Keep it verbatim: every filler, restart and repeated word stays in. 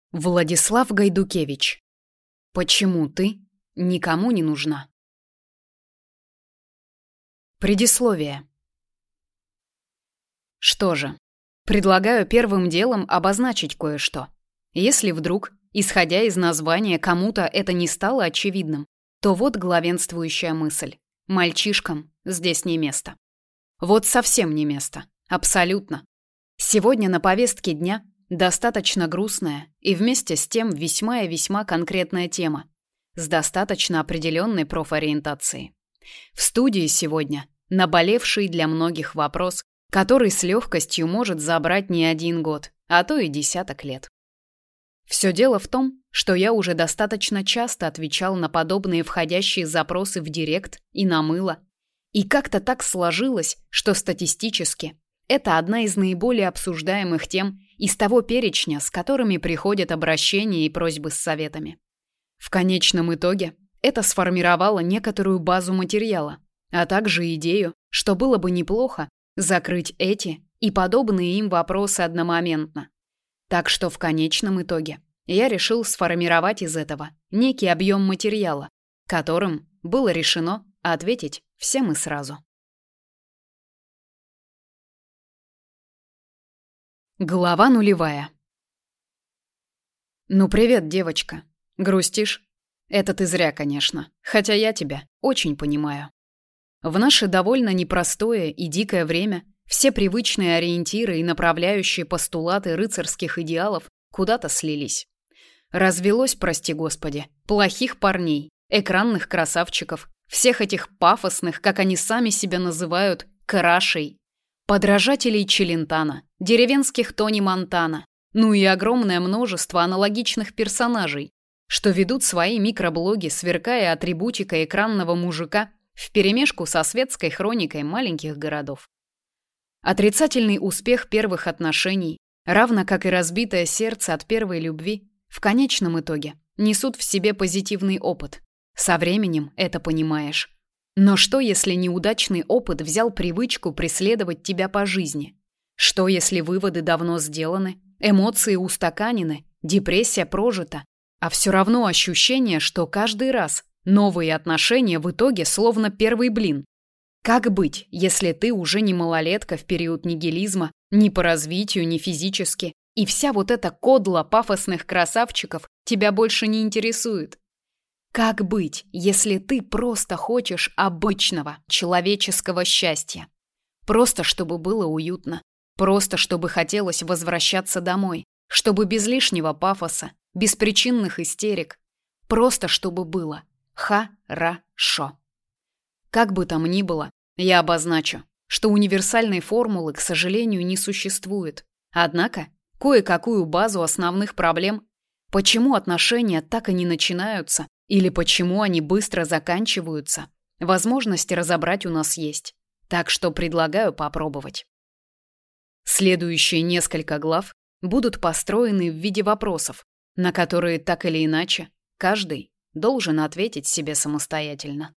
Владислав Гайдукевич. Почему ты никому не нужна? Предисловие. Что же, предлагаю первым делом обозначить кое-что. Если вдруг, исходя из названия, кому-то это не стало очевидным, то вот главенствующая мысль. Мальчишкам здесь не место. Вот совсем не место. Абсолютно. Сегодня на повестке дня достаточно грустная и вместе с тем весьма и весьма конкретная тема с достаточно определенной профориентацией. В студии сегодня наболевший для многих вопрос, который с легкостью может забрать не один год, а то и десяток лет. Все дело в том, что я уже достаточно часто отвечал на подобные входящие запросы в директ и на мыло, и как-то так сложилось, что статистически это одна из наиболее обсуждаемых тем из того перечня, с которыми приходят обращения и просьбы с советами. В конечном итоге это сформировало некоторую базу материала, а также идею, что было бы неплохо закрыть эти и подобные им вопросы одномоментно. Так что в конечном итоге я решил сформировать из этого некий объем материала, которым было решено ответить всем и сразу. Глава нулевая. Ну привет, девочка. Грустишь? Это ты зря, конечно, хотя я тебя очень понимаю. В наше довольно непростое и дикое время все привычные ориентиры и направляющие постулаты рыцарских идеалов куда-то слились. Развелось, прости господи, плохих парней, экранных красавчиков, всех этих пафосных, как они сами себя называют, крашей, подражателей Челентано, деревенских Тони Монтана, ну и огромное множество аналогичных персонажей, что ведут свои микроблоги, сверкая атрибутикой экранного мужика вперемешку со светской хроникой маленьких городов. Отрицательный успех первых отношений, равно как и разбитое сердце от первой любви, в конечном итоге несут в себе позитивный опыт. Со временем это понимаешь. Но что, если неудачный опыт взял привычку преследовать тебя по жизни? Что, если выводы давно сделаны, эмоции устаканены, депрессия прожита, а все равно ощущение, что каждый раз новые отношения в итоге словно первый блин? Как быть, если ты уже не малолетка в период нигилизма, ни по развитию, ни физически, и вся вот эта кодла пафосных красавчиков тебя больше не интересует? Как быть, если ты просто хочешь обычного человеческого счастья? Просто чтобы было уютно, просто чтобы хотелось возвращаться домой, чтобы без лишнего пафоса, без причинных истерик, просто чтобы было хорошо. Как бы там ни было, я обозначу, что универсальной формулы, к сожалению, не существует. Однако, кое-какую базу основных проблем, почему отношения так и не начинаются, или почему они быстро заканчиваются, возможности разобрать у нас есть. Так что предлагаю попробовать. Следующие несколько глав будут построены в виде вопросов, на которые так или иначе каждый должен ответить себе самостоятельно.